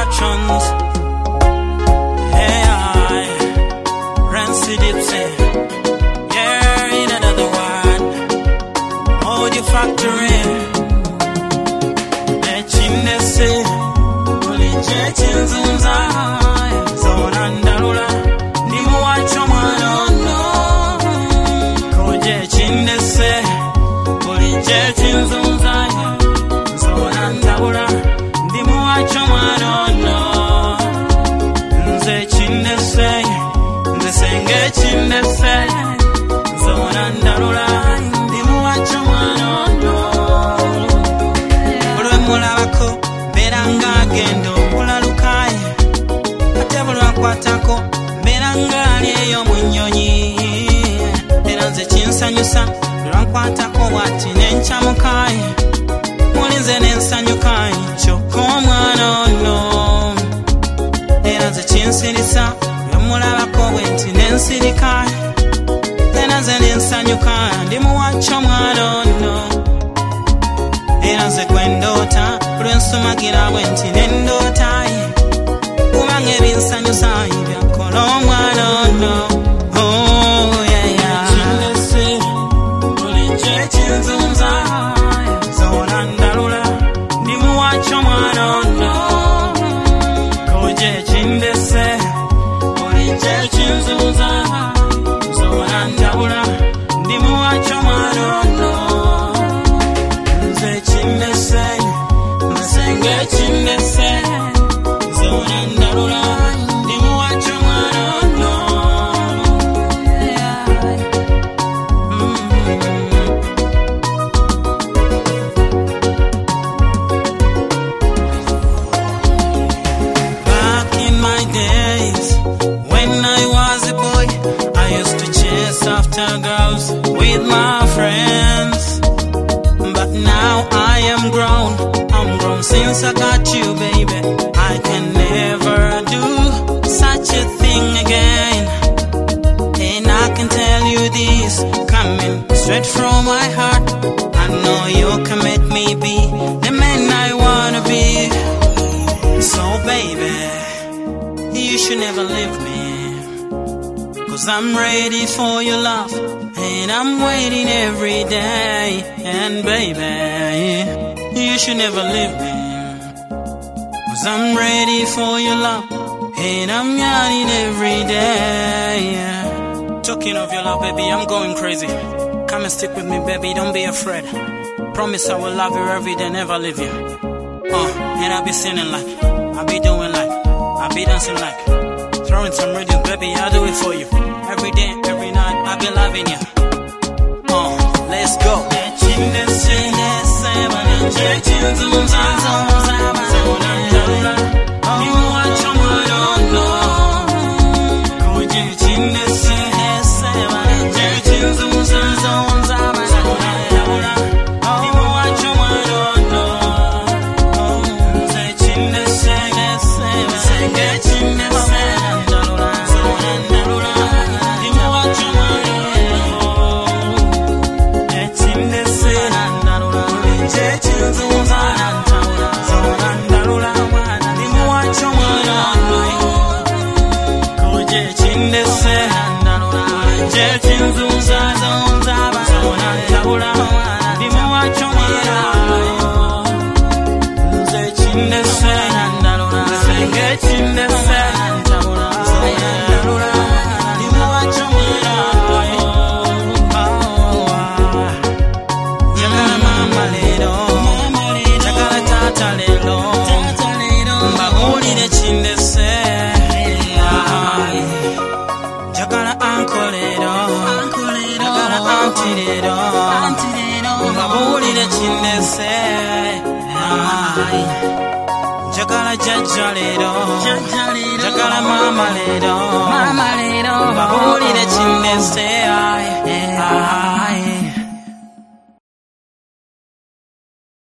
Productions. Hey, Rancy Dipsy. Yeah, in another one. Hold your factory. Echinese. Uli chechinzunza. Zona ndarula. Ndimu wacho mwanono. Koje chinese. Uli chechinzunza. Zona ndarula. Ndimu wacho mwanono. Nze chinese. Nze senge chinese. Zona ndarula. Ndimu wacho mwanono. Olwe mulabako. Beranga gendo mulalukaye. Ate bulwakwatako. Beranga aliyo munyonyi. Era nze chinsanyusa. Lwankwatako wati nenchamukaye. Mulinze nensanyukaye. Kyokka omwana ono. Era nze chinsirisa. Lwemulabako bwenti nensirikaye. Era nze nensanyukaye. Ndi muwacho omwana ono. Era nze gwendoota. Lwensumagira bwenti nendootaye. Kubanga ebinsanyusaye byakola omwana ono. Oh yeah yeah. Chinese. Buli ky'ekinzunza. Zona ndarula. Ndi muwacho omwana ono. Koje chinese. Buli ky'ekinzunza. Zona ndarula. Ndi muwacho omwana ono. Nze chinese. Nze chinese. Zona ndarula. Ndi muwacho omwana ono. Back in my days, when I was a boy, I used to chase after girls with my friends. But now I am grown. I'm grown since I got you, baby. I can never do such a thing again. And I can tell you this, coming straight from my heart. I know you can make me be the man I wanna be. So baby, you should never leave me. 'Cause I'm ready for your love. And I'm waiting every day. And baby, you should never leave me. 'Cause I'm ready for your love. And I'm yearning every day. Talking of your love, baby, I'm going crazy. Come and stick with me, baby, don't be afraid. Promise I will love you every day, never leave you. And I'll be singing like, I'll be doing like, I'll be dancing like, throwing some rhythm, baby, I'll do it for you. Every day, every night, I'll be loving you. Let's go. Jagala jajjalero, jagala mama lero, babulire chinese.